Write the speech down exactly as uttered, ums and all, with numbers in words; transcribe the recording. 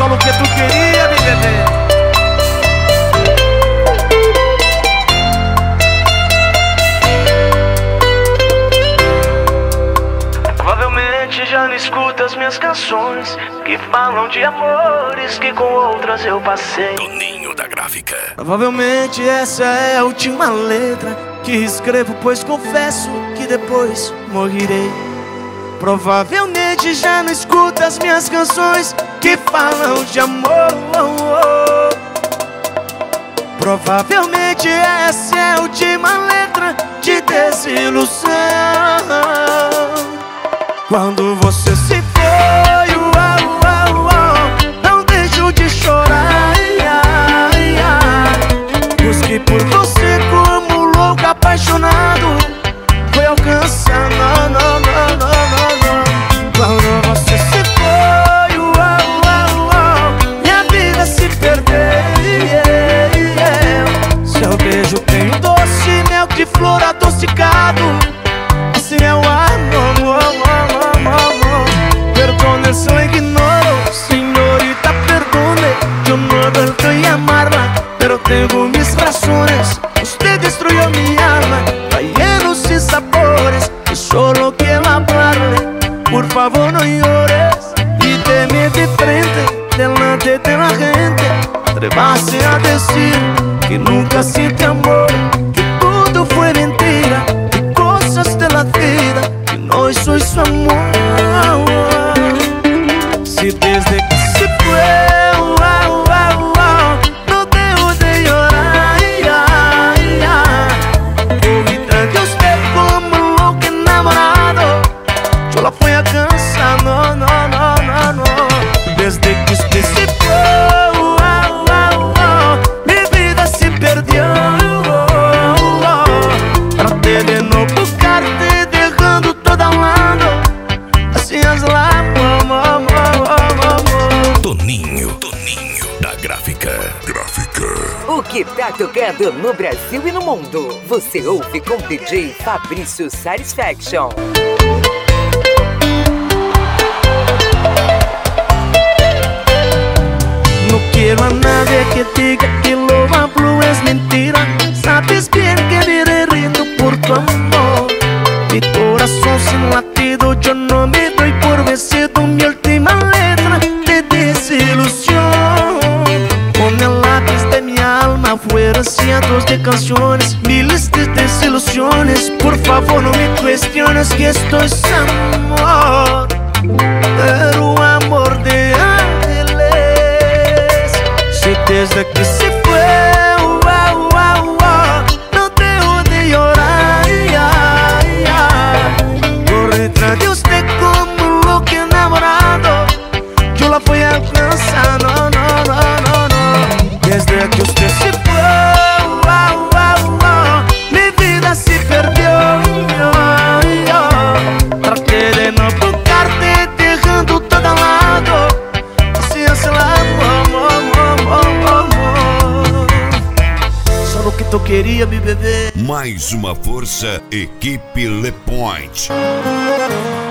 no que tu queria, mi bebê. Provavelmente já não escuta as minhas canções que falam de amores que com outras eu passei. Toninho da Gráfica. Provavelmente essa é a última letra que escrevo, pois confesso que depois morrerei. Provavelmente já não escuta as minhas canções que falam de amor. Provavelmente essa é a última letra de desilusão. Quando você se foi, uau, uau, uau, não deixo de chorar. Busquei por você como louco apaixonado, foi alcançar, não, não, não, não, não, não. Quando você se foi, uau, uau, uau, minha vida se perdeu, yeah, yeah. Seu beijo tem um doce mel de flor adocicado. Assim é o amor, amor, amor, amor. Perdone se la ignoro, señorita, perdone. Yo no voy a amarla, pero tengo mis razones. Usted destruyó mi alma, lleno sin sabores, y solo quiero hablarle. Por favor no llores y teme de frente, delante de la gente. Atrevase a decir que nunca siente amor, que todo fue mentira, que cosas de la vida, que no soy su amor. Si desde que se fue, wow, wow, wow, no dejo de llorar, yeah, yeah. Corrí tras de usted como loco enamorado, yo la fui a cansar, no, no, no, no, no. Desde que usted se fue, wow, wow, wow, mi vida se perdió. Oh, oh. Traté de no buscarte, dejando todo a un lado, así es la amor. Toninho, Toninho da Gráfica. Gráfica. O que tá tocando no Brasil e no mundo, você ouve com D J Fabrício Satisfaction. No quiero a nadie que diga que lo hablo es mentira. Sabes bien que viviré riendo por tu amor. Mi corazón sin latido, yo no me doy por vencido. Mi última letra de desilusión, con el lápiz de mi alma fueron cientos de canciones, miles de desilusiones. Por favor no me cuestiones que esto es amor, pero amor de ángeles. Si desde que se fue, wow, wow, wow, no dejo de llorar, yeah, yeah. Corrí tras de usted como loco enamorado, yo la fui a alcanzar, no, no, no, no, no. Desde que usted se fue, wow, wow, wow, mi vida se perdió, yo, yo. Traté de no buscarte, dejando todo a lado, así es el amor, amor, amor, amor. Só o que tu queria, mi bebê. Mais uma força, equipe Le Point.